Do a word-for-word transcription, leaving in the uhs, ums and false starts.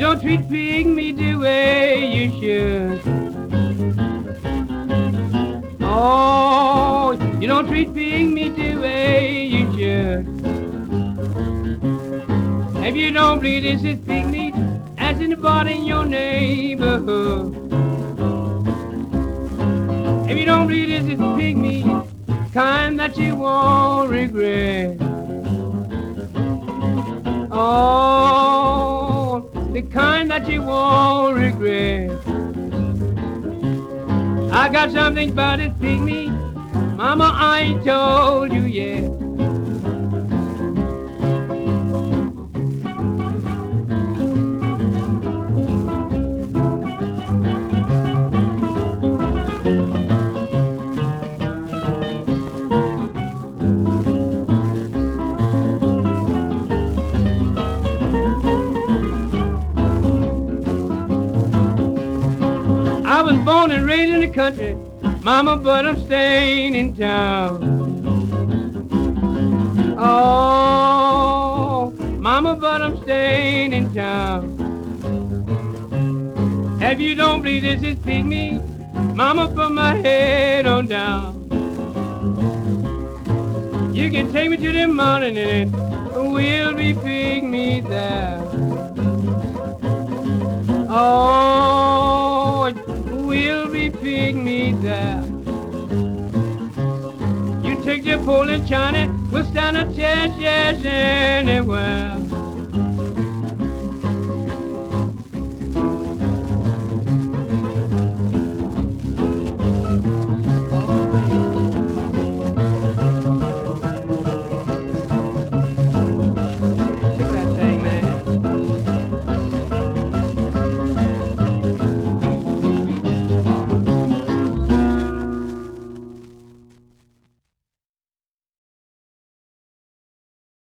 don't treat pig meat the way you should. Oh, you don't treat pig meat the way you should. If you don't believe this is pig meat, ask anybody in your neighborhood. If you don't believe this is pig meat, kind that you won't regret. Oh, the kind that you won't regret. I got something about this pig meat, Mama, I ain't told you yet. I was born and raised in the country, Mama, but I'm staying in town. Oh, Mama, but I'm staying in town. If you don't believe this is pig meat, Mama, put my head on down. You can take me to the mountain and it will be pig meat there. Oh, will be pig meat there. You take the pole and China, we'll stand a chance, yes, anywhere.